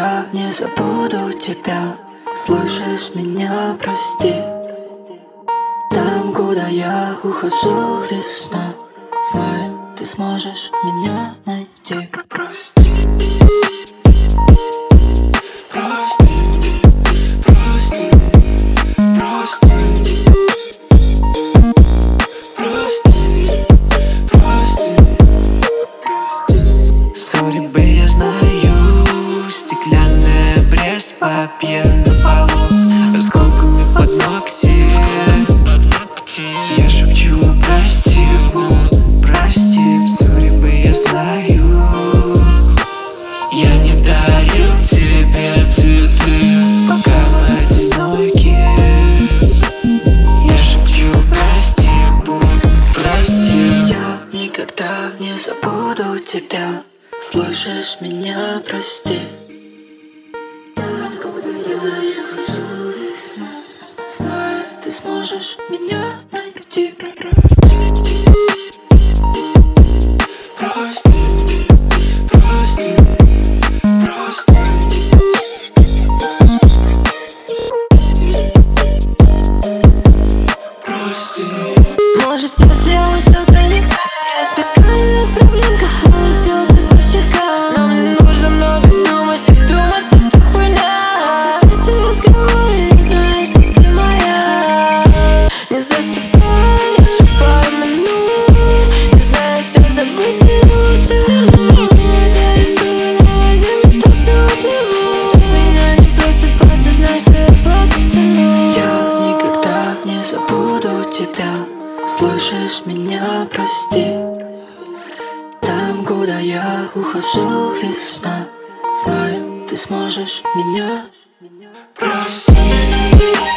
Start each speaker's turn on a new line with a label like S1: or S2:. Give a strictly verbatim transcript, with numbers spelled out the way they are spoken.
S1: никогда не забуду тебя. Слышишь меня, прости. Там, куда я ухожу, весна. Знаю, ты сможешь меня найти. Прости.
S2: Судьбы я знаю, стеклянная пресс-папье на полу, осколками под ногти. Я шепчу прости, бу, прости. Судьбы я знаю, я не дарил тебе цветы, пока мы одиноки. Я шепчу прости, бу, прости.
S1: Я никогда не забуду тебя. Слышишь меня, прости. Там, куда я ухожу, весна. Знаю, ты сможешь меня найти.
S2: Прости, прости, прости. Прости.
S3: Может, я сделала что-то не так. Я избегаю проблем, капают слезы по щекам. Но мне нужно много думать, и думать это хуйня. Эти разговоры, знаю, что ты моя. Не засыпай, еще пару минут. Не знаю, все забыть и лучше вернуть. Я рисую на воде, мечтал все отплыву. Оставь меня, не просыпаться, знай, что я просто тону.
S1: Я никогда не забуду тебя. Слышишь меня, прости. Там, куда я ухожу, весна. Знаю, ты сможешь меня
S2: Прости.